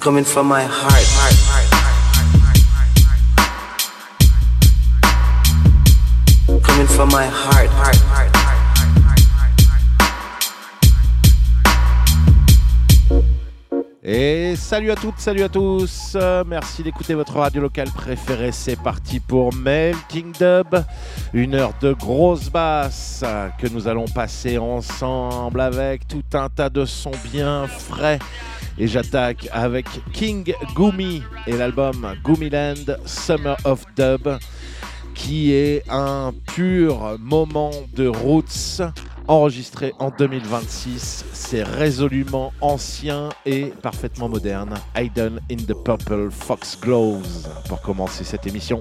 coming from my heart. Coming from my heart. Et salut à toutes, salut à tous, merci d'écouter votre radio locale préférée, c'est parti pour Melting Dub, une heure de grosse basse que nous allons passer ensemble avec tout un tas de sons bien frais. Et j'attaque avec King Gumi et l'album Gumiland Summer of Dub, qui est un pur moment de roots enregistré en 2026. C'est résolument ancien et parfaitement moderne. Hidden in the Purple Foxgloves pour commencer cette émission.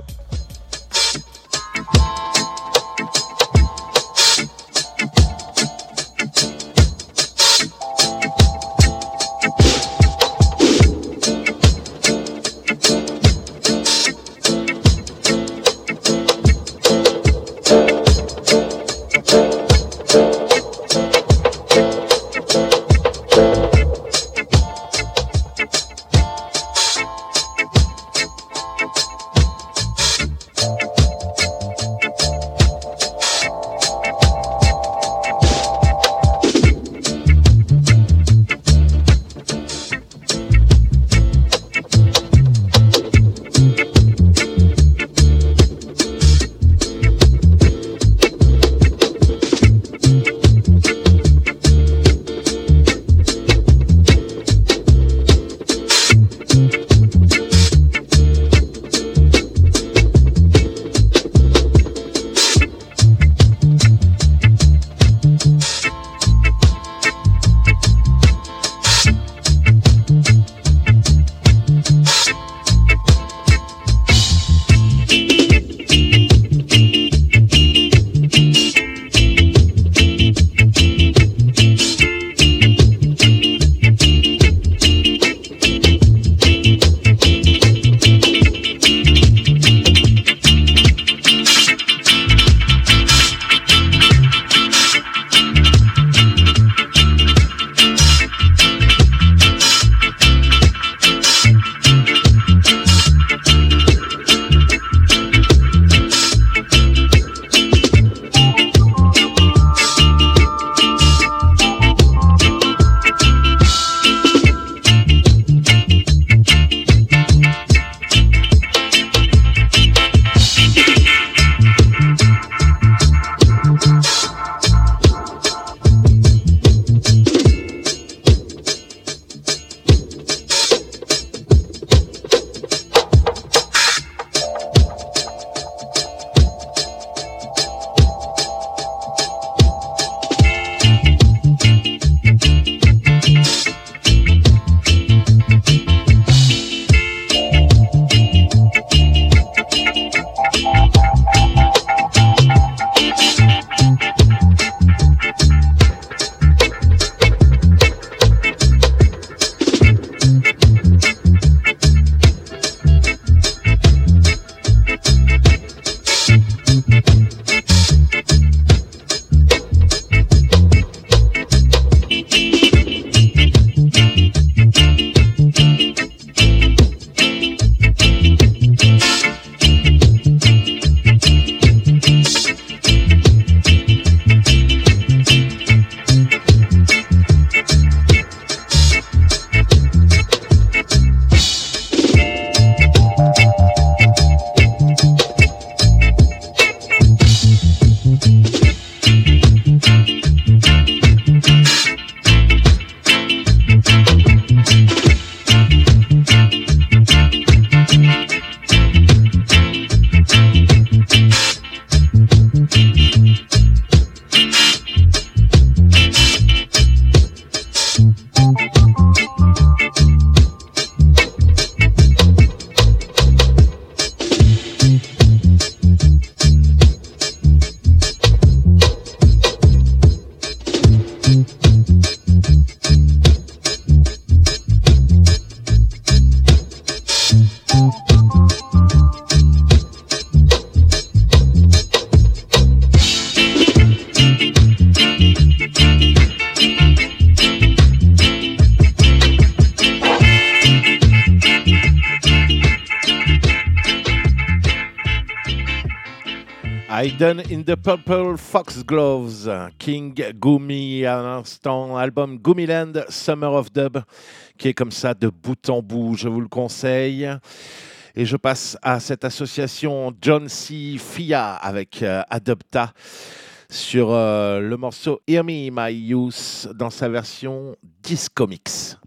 Hidden in the Purple Foxgloves, King Gumi à l'instant, album Gumiland, Summer of Dub, qui est comme ça de bout en bout, je vous le conseille. Et je passe à cette association John C. Fia avec Adopta sur le morceau Hear Me My Youth dans sa version Disco Mix.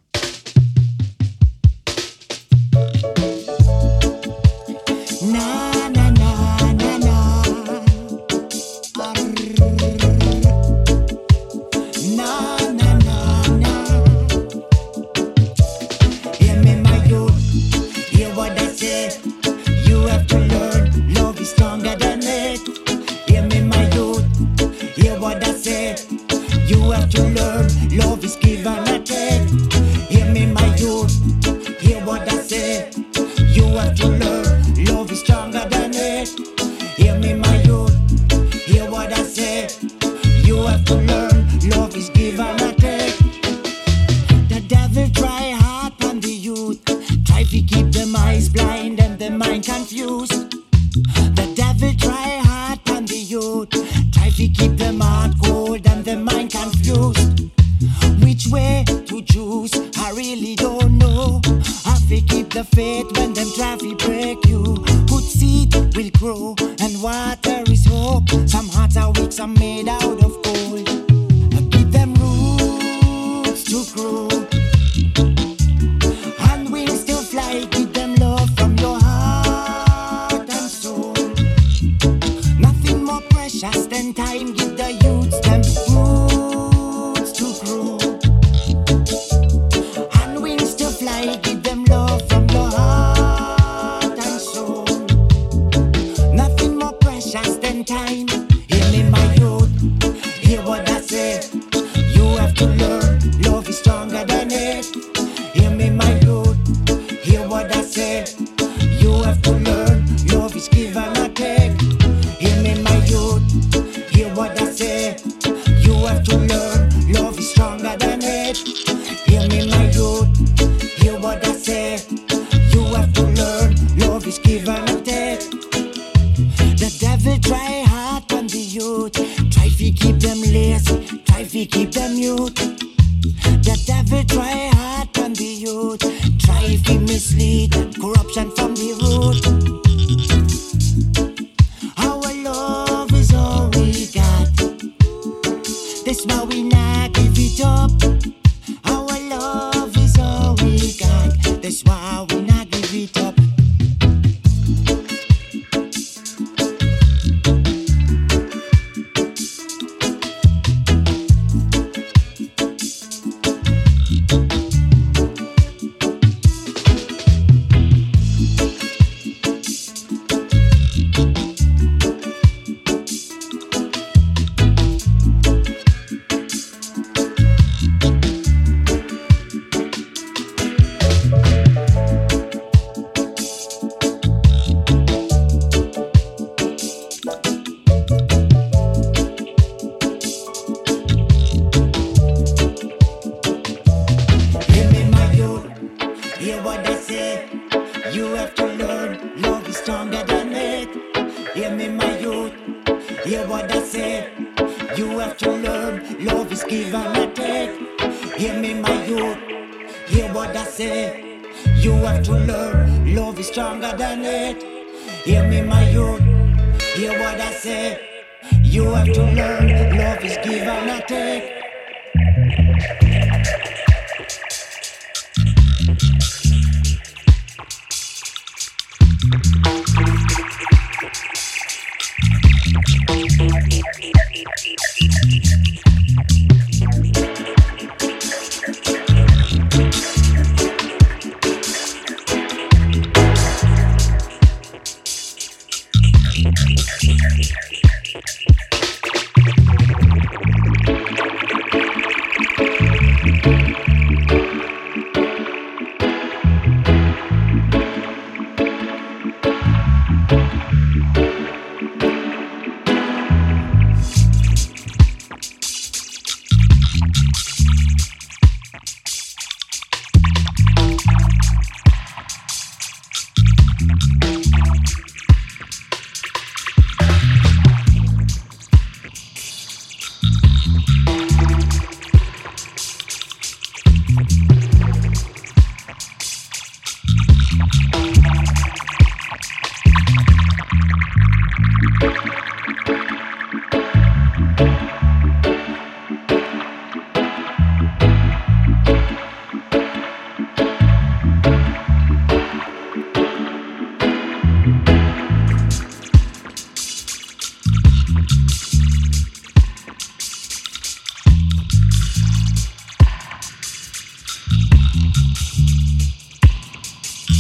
You have to learn, love is give and take. Hear me, my youth, hear what I say. You have to learn, love is stronger than it. Hear me, my youth, hear what I say. You have to learn, love is give and take. The devil try hard on the youth, try to keep them eyes blind and their mind confused. The devil try hard on the youth, try to keep them heart cold and their mind confused. Which way to choose, I really don't know. Have to keep the faith when them try to break you. Good seed will grow and water is hope. Some hearts are weak, some made out of gold. Give them roots to grow and wings to fly. Give them love from your heart and soul. Nothing more precious than time. Give the youths them roots to grow and wings to fly. Give them love from your heart and soul. Nothing more precious than time. Hear me, my youth, hear what I say. You have to learn, love is stronger than it. Hear me, my youth, hear what I say. You have to learn, love is give and take. Hear me, my youth, hear what I say. You have to learn, love is stronger than it. Hear me, my youth, hear what I say. You have to learn, love is give and take. The devil try hard on the youth, try to keep them lazy, try to keep them mute. The devil try hard on the youth, try to mislead, corruption from the root. Our love is all we got, that's why we not give it up. Our love is all we got, that's why we not give it up. Hear me, my youth, hear what I say. You have to learn, love is stronger than it. Hear me, my youth, hear what I say. You have to learn, love is give and take. Hear me, my youth, hear what I say. You have to learn, love is stronger than it. Hear me, my youth, hear what I say. You have to learn, love is give and take.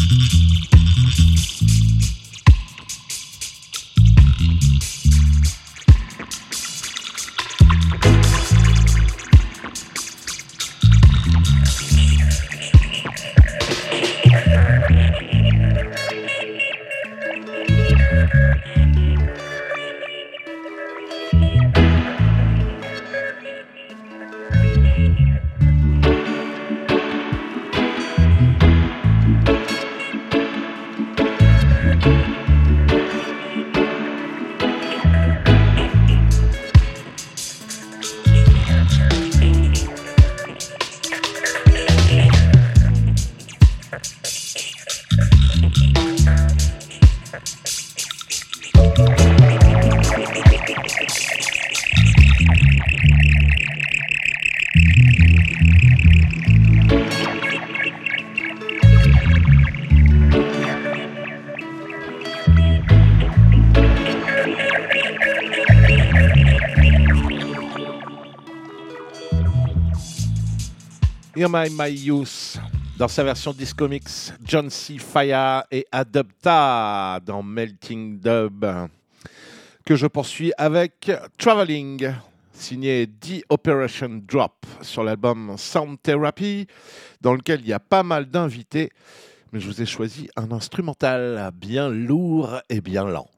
Irma My Youth, dans sa version disco mix, John C. Faya et Adopta dans Melting Dub, que je poursuis avec Traveling, signé The Operation Drop sur l'album Sound Therapy, dans lequel il y a pas mal d'invités, mais je vous ai choisi un instrumental bien lourd et bien lent.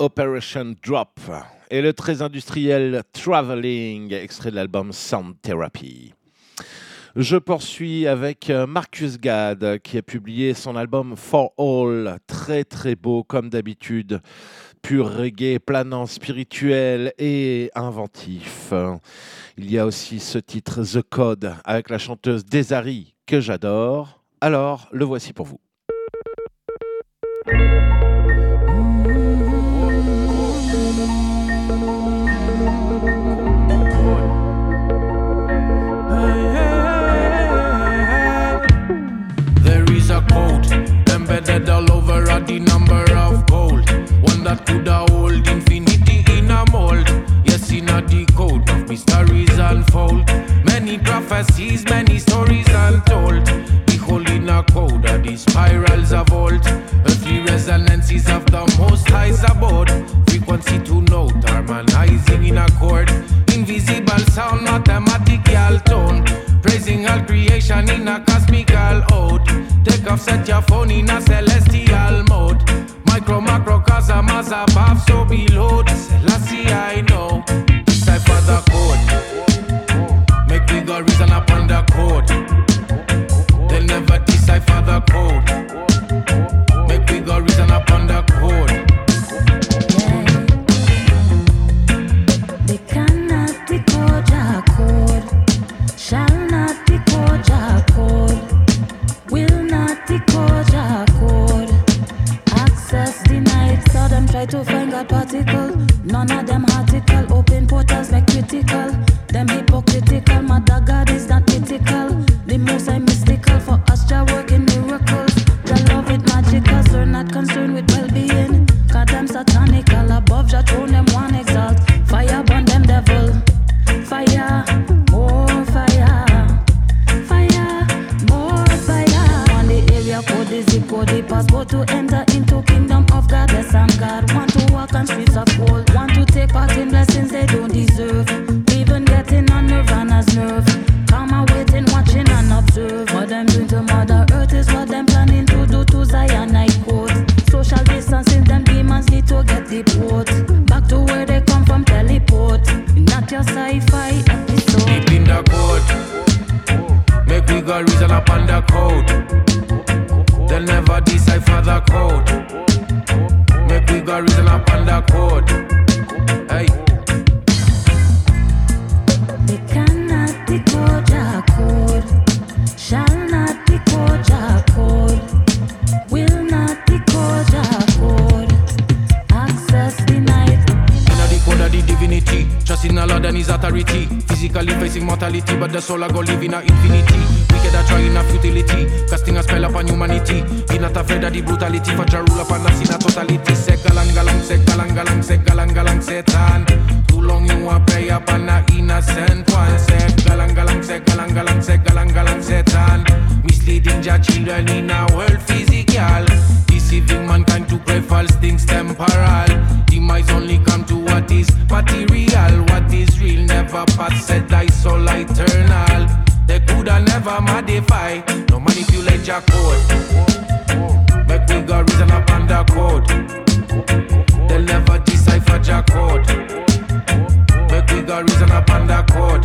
Operation Drop et le très industriel Traveling, extrait de l'album Sound Therapy. Je poursuis avec Marcus Gad qui a publié son album For All, très très beau comme d'habitude, pur reggae, planant, spirituel et inventif. Il y a aussi ce titre The Code avec la chanteuse Desari que j'adore. Alors, le voici pour vous. Embedded all over are the number of gold. One that could hold infinity in a mold. Yes, in a decode of mysteries unfold. Many prophecies, many stories untold. Behold in a code of the spirals of old. Earthly resonances of the most high's abode. Frequency to note, harmonizing in accord. Invisible sound, mathematical tone. Praising all creation in a cosmical ode. Take off, set your phone in a celestial mode. Micro, macro, cosm as above, so below. Selassie, I know. Decipher the code. Make we go reason upon the code. They'll never decipher the code. Make we go reason upon the code. They cannot decode your code. Shall not decode your code. Will not decode your code. Access denied. So them try to find God particle. None of them article. Open portals like critical. Them hypocritical. Mother God is not critical. The most I mystical. For us to work in miracles. The love it magical. So not concerned with well-being. Cause them satanical. Above your throne them one exalt. Fire burn them devil. Fire. More fire. Fire. More fire. On the area code, the zip code, the passport to enter into kingdom of God. Yes, I'm God. Want to walk on streets of gold. Want to take part in blessings they don't deserve. Even getting on Nirvana's nerve. Come and waiting, watching and observe. What them doing to Mother Earth is what them planning to do to Zion, I quote. Social distancing, them demons need to get deport. Back to where they come from, teleport. Not your sci-fi episode. Deep in the code. Make we go reason upon the code. They'll never decipher the code. Make we go reason upon the code. Hey. They cannot decode your code. Shall not decode your code. Will not decode your code. Access denied. Inna the code of the divinity. Trust in Allah and His authority. Physically facing mortality, but the soul a go live in a infinity. Wicked a trying a futility, casting a spell upon humanity. He not afraid of the brutality, for Jah rule upon us in a totality. Say galang galang, say galang galang, say galang galang, Satan. Too long you want pray upon a innocent one. Say galang galang, say galang galang, say galang galang, Satan. Misleading Jah children in a world physical. Deceiving mankind to pray false things temporal. Demise only come to what is material. What is real never pass, said thy soul eternal. They coulda never modify, no manipulate your code. Make we go reason upon the code. They'll never decipher your code. Make we go reason upon the code.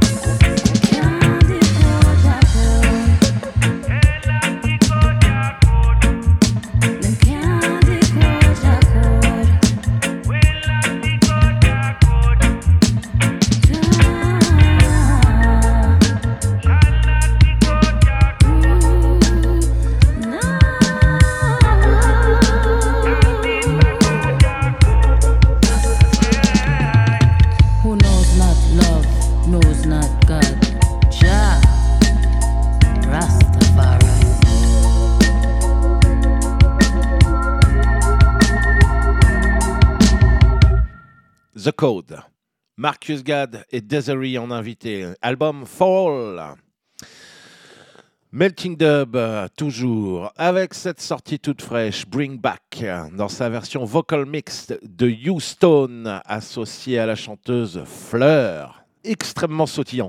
The Code. Marcus Gad et Desiree en invité. Album Fall. Melting Dub, toujours, avec cette sortie toute fraîche, Bring Back, dans sa version vocal mixed de Houston, associée à la chanteuse Fleur. Extrêmement sautillant.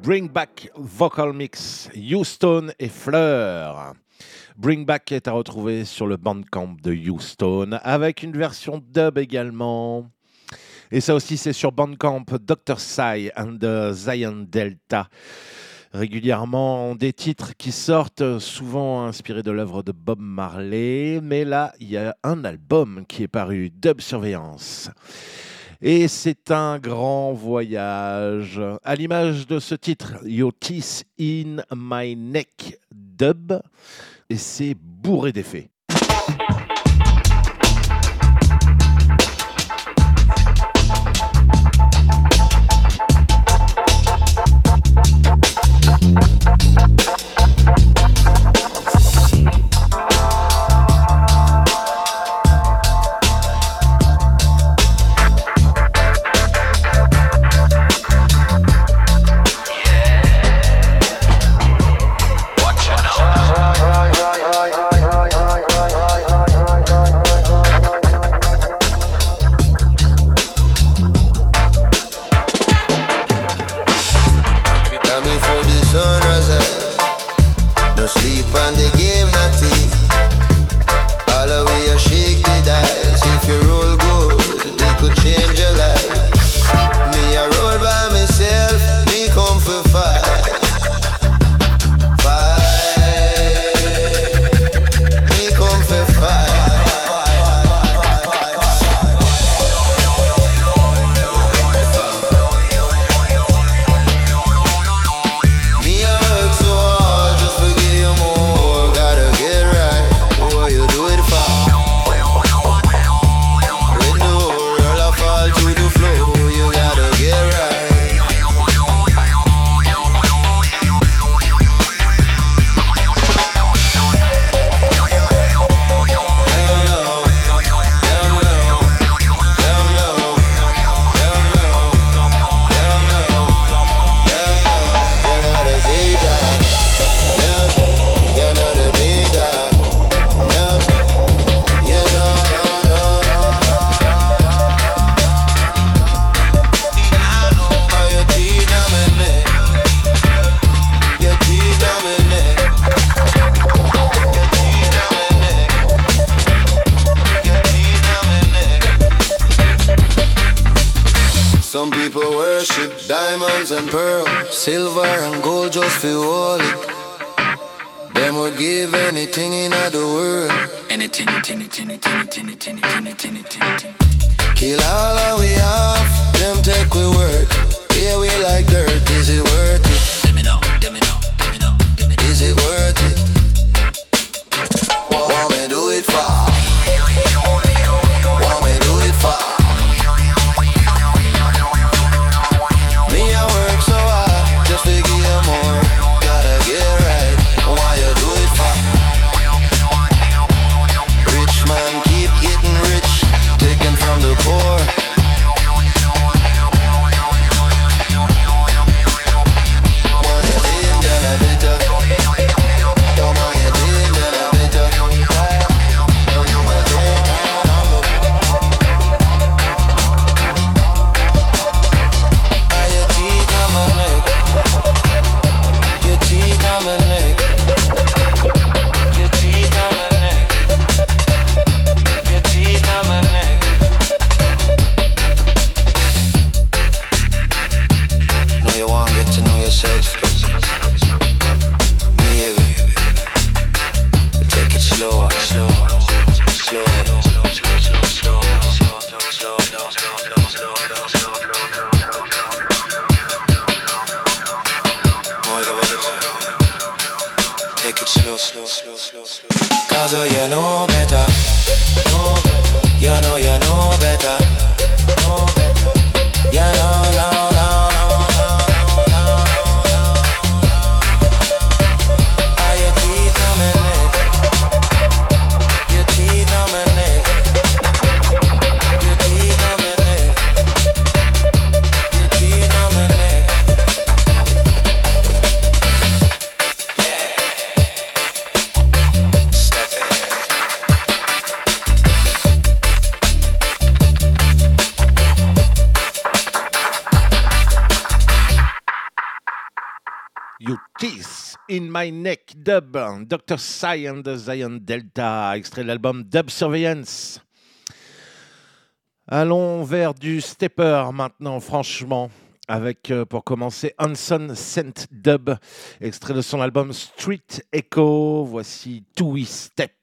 Bring Back Vocal Mix, Houston et Fleur. Bring Back est à retrouver sur le Bandcamp de Houston avec une version dub également. Et ça aussi, c'est sur Bandcamp, Dr. Psy and the Zion Delta. Régulièrement, des titres qui sortent, souvent inspirés de l'œuvre de Bob Marley. Mais là, il y a un album qui est paru, Dub Surveillance. Et c'est un grand voyage, à l'image de ce titre, Your Teeth in My Neck Dub, et c'est bourré d'effets. And pearl, silver and gold just feel holy. Them would give anything in the world. Anything. Kill all that we have, them take we work. Yeah, we like dirt, is it worth it? Let me know. Is it worth it? Want me do it for? Want me do it for? Poor. You Teeth in My Neck Dub, Dr. Psy and the Zion Delta, extrait de l'album Dub Surveillance. Allons vers du stepper maintenant, franchement, avec pour commencer Hanson Scent Dub, extrait de son album Street Echo. Voici Tui Step.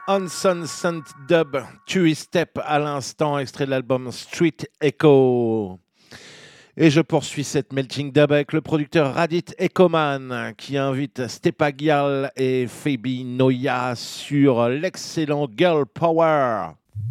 Hanson Saint Dub, Two Step à l'instant, extrait de l'album Street Echo. Et je poursuis cette melting dub avec le producteur Radit Ekoman qui invite Stepa Gyal et Phoebe Noya sur l'excellent Girl Power.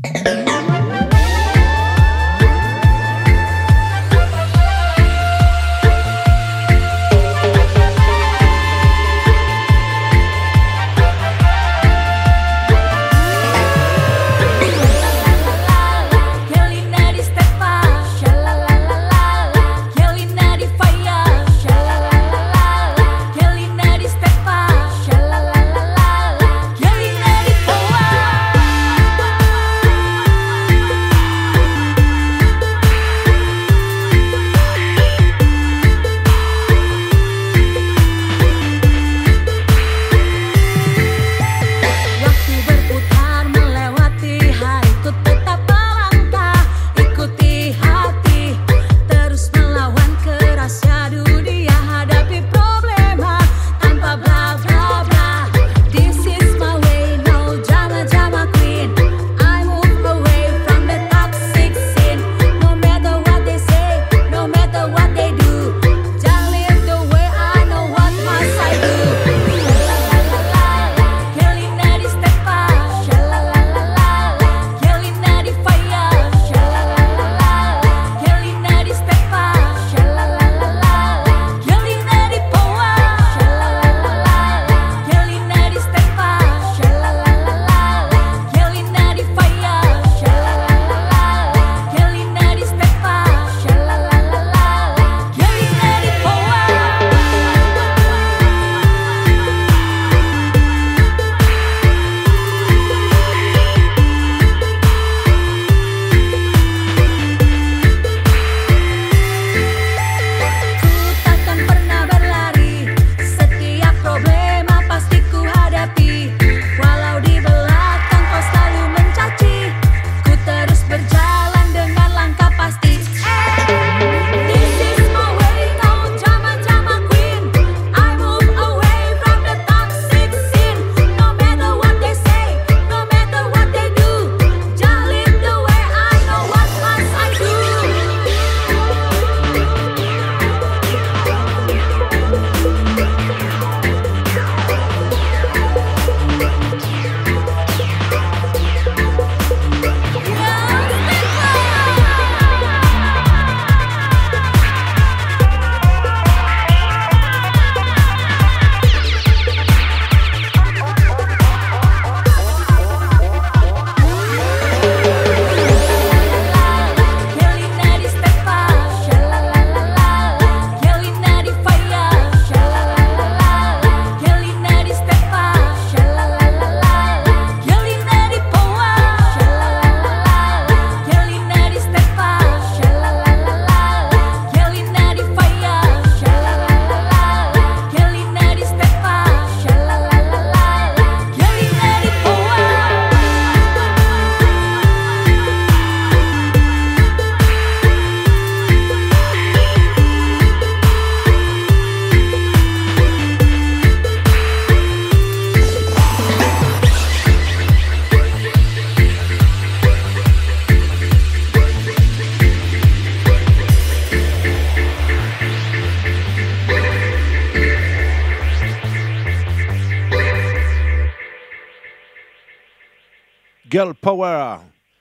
Girl Power,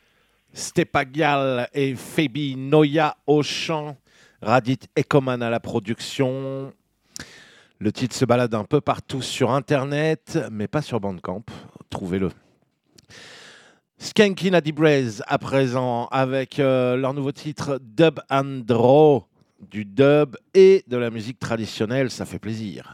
Stepa Gyal et Phoebe Noya au chant, Radit Ekoman à la production. Le titre se balade un peu partout sur Internet, mais pas sur Bandcamp. Trouvez-le. Skanky Natty Braze à présent avec leur nouveau titre Dub and Draw, du dub et de la musique traditionnelle, ça fait plaisir.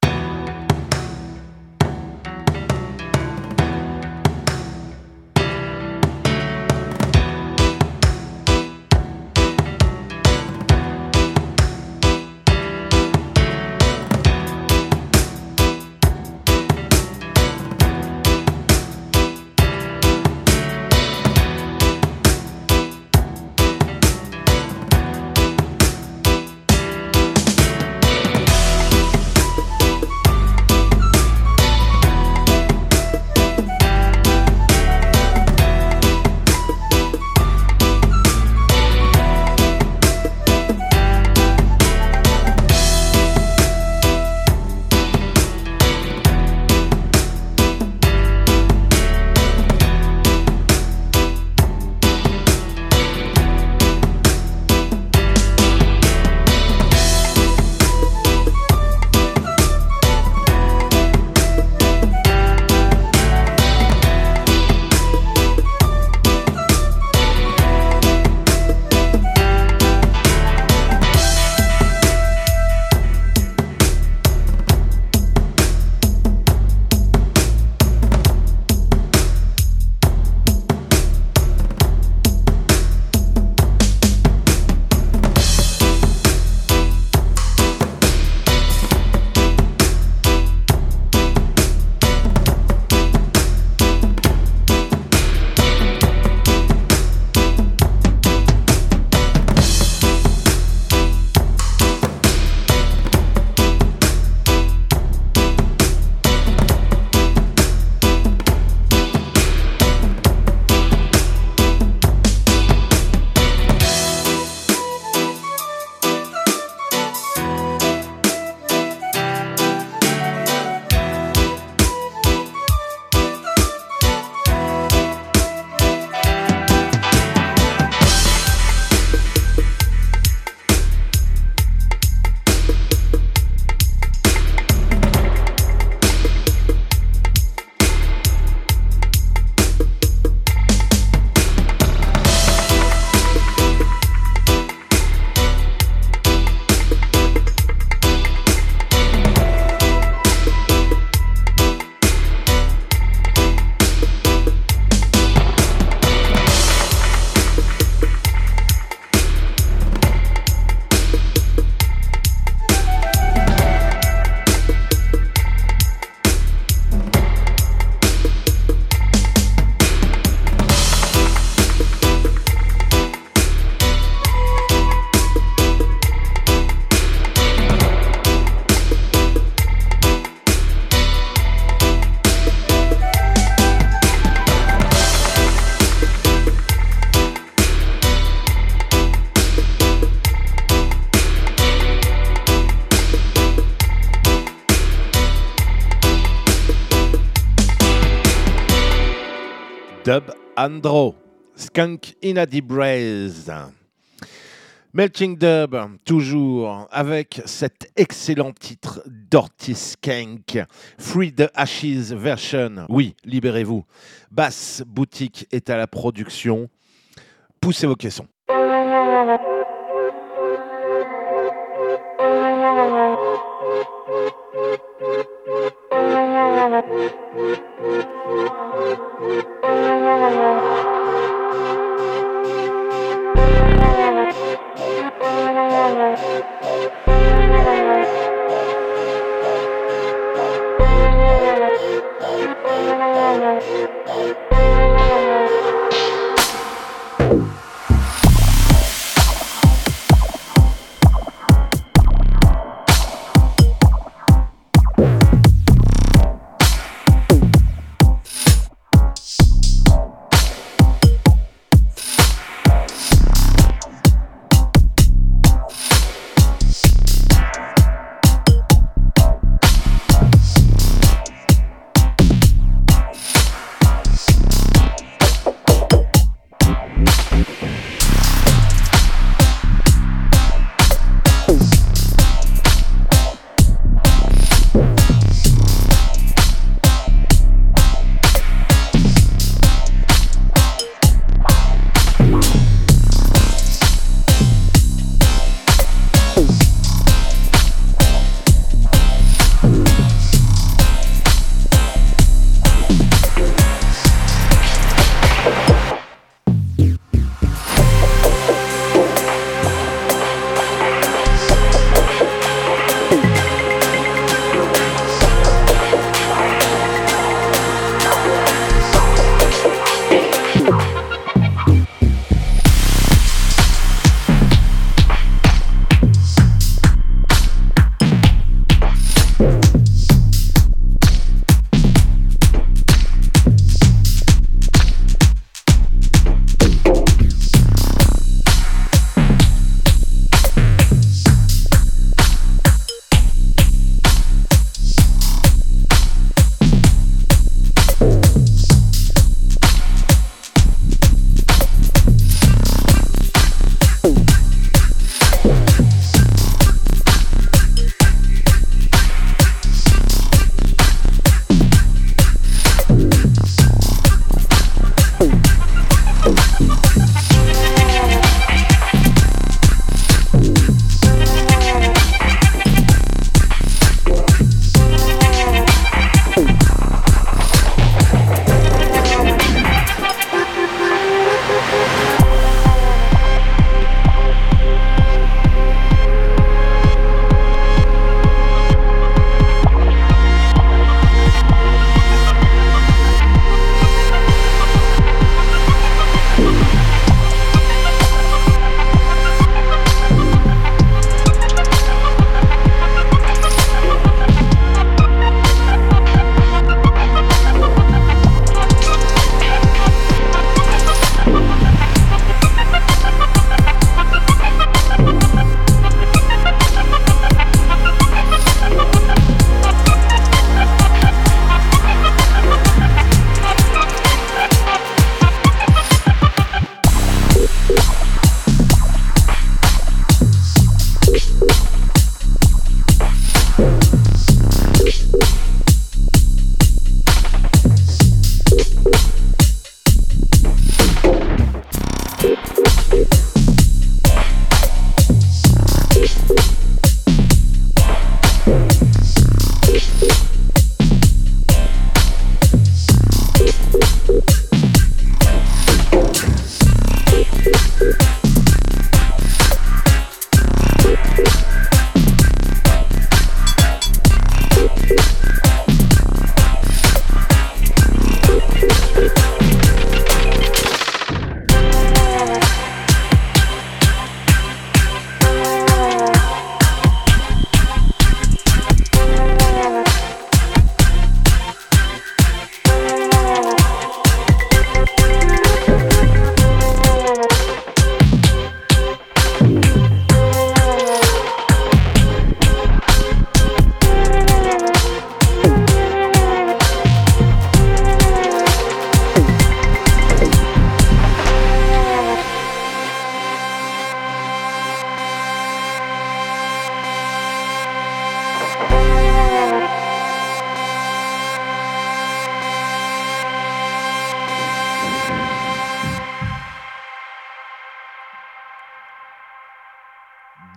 Dub Andro, Skunk in a Deep Braze. Melting Dub, toujours avec cet excellent titre Dirty Skank, Free the Ashes version. Oui, libérez-vous. Bass Boutique est à la production. Poussez vos caissons.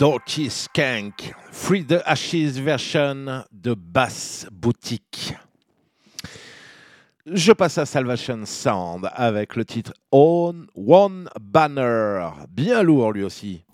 Dirty Skank, Free the Ashes version de Bass Boutique. Je passe à Salvation Sound avec le titre On One Banner, bien lourd lui aussi.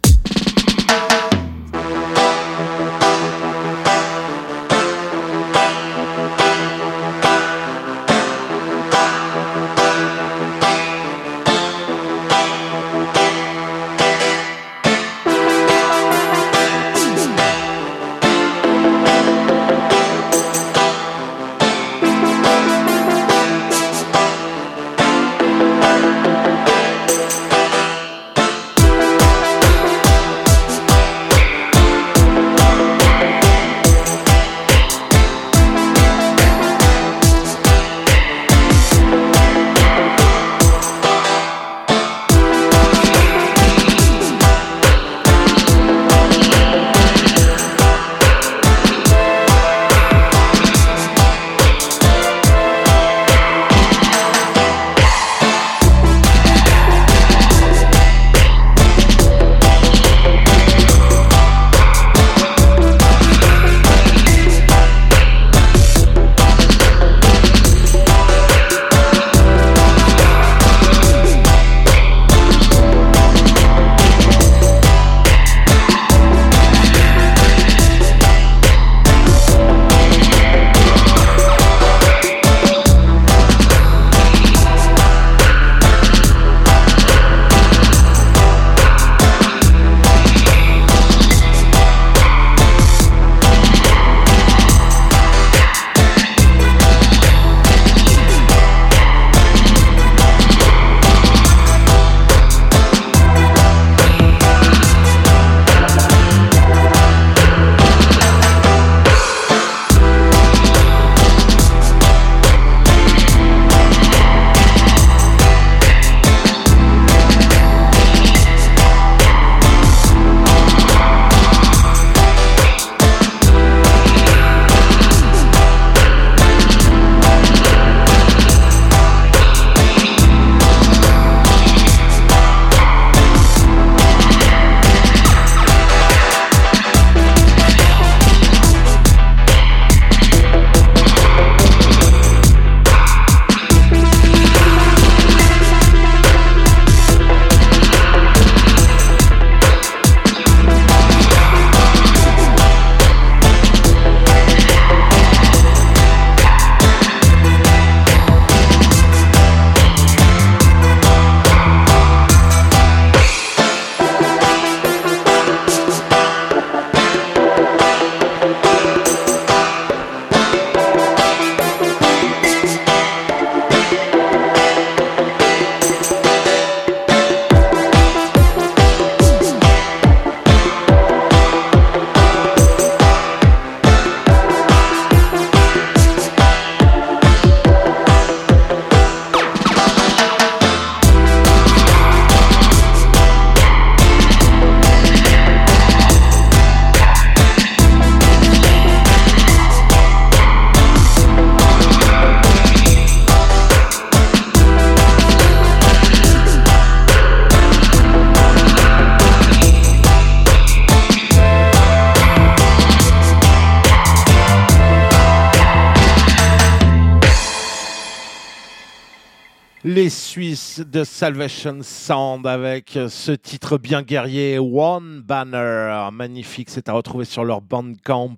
Les Suisses de Salvation Sound avec ce titre bien guerrier, One Banner. Magnifique, c'est à retrouver sur leur Bandcamp.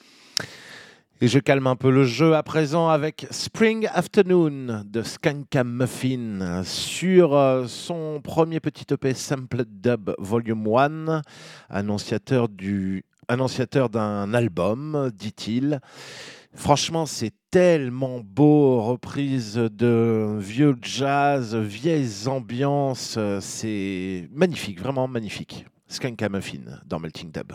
Et je calme un peu le jeu à présent avec Spring Afternoon de Skankamuffin sur son premier petit EP Sampled Dub Volume 1, annonciateur d'un album, dit-il. Franchement, c'est tellement beau, reprise de vieux jazz, vieilles ambiances, c'est magnifique, vraiment magnifique. Skankamuffin dans Melting Dub.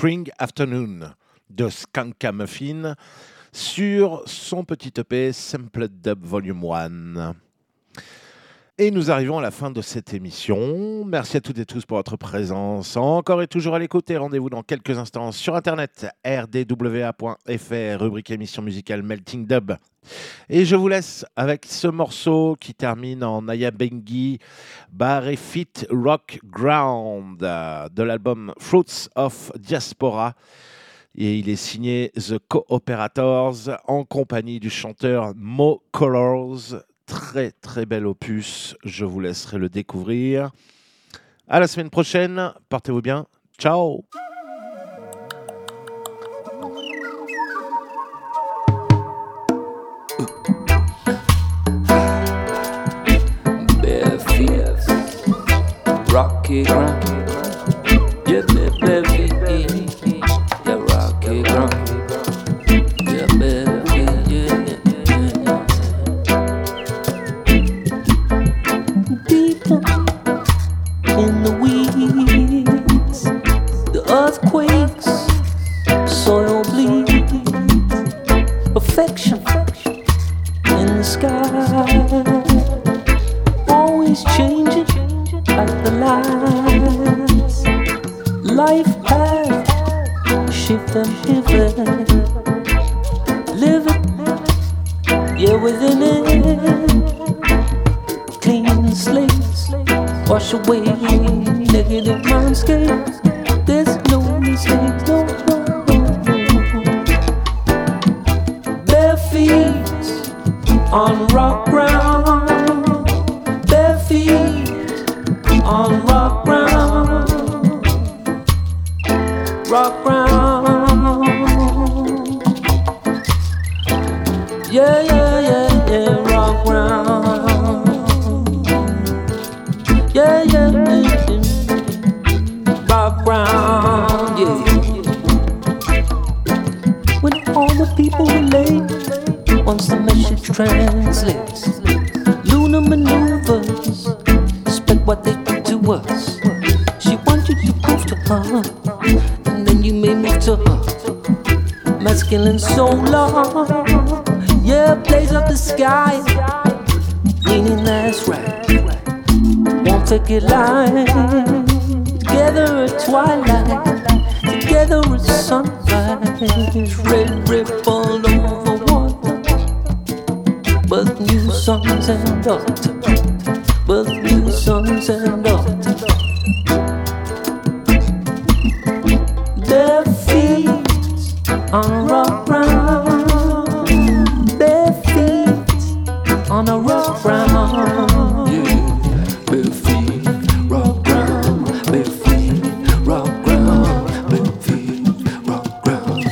Spring Afternoon de Skankamuffin sur son petit EP Sampled Dub Volume 1. Et nous arrivons à la fin de cette émission. Merci à toutes et tous pour votre présence. Encore et toujours à l'écoute et rendez-vous dans quelques instants sur internet rdwa.fr, rubrique émission musicale Melting Dub. Et je vous laisse avec ce morceau qui termine en Ayabengi Barefit Rock Ground de l'album Fruits of Diaspora. Et il est signé The Cooperators en compagnie du chanteur Mo Colors. Très très bel opus, je vous laisserai le découvrir. À la semaine prochaine, portez-vous bien, ciao. Bare feet, rocky ground. Yeah, bare feet, yeah, rocky ground. Yeah, bare feet, yeah. In the weeds, the earthquakes, soil bleeds, perfection in the sky, always changing like the lights. Life has shaped and pivot, live it, yeah, within it. Clean slates, wash away negative mindscapes. There's no mistakes, no. Bare feet on rock ground. Bare feet on rock ground. Rock ground. Yeah, yeah, yeah, yeah, rock ground. Yeah, yeah, yeah, background, yeah. When all the people relate, once the message translates, lunar maneuvers, expect what they do to us. She wants you to prove to her, and then you may move to her. Masculine solar, yeah, blaze up the sky, meaning that's right. Won't take it light. Together at twilight, together at sunrise. Red ripple over water, birth new sons and daughters. Birth new sons and daughters. Bare feet on rock ground. Bare feet on a rock ground. Bare feet, rock ground, bare feet, rock ground, bare feet, rock ground.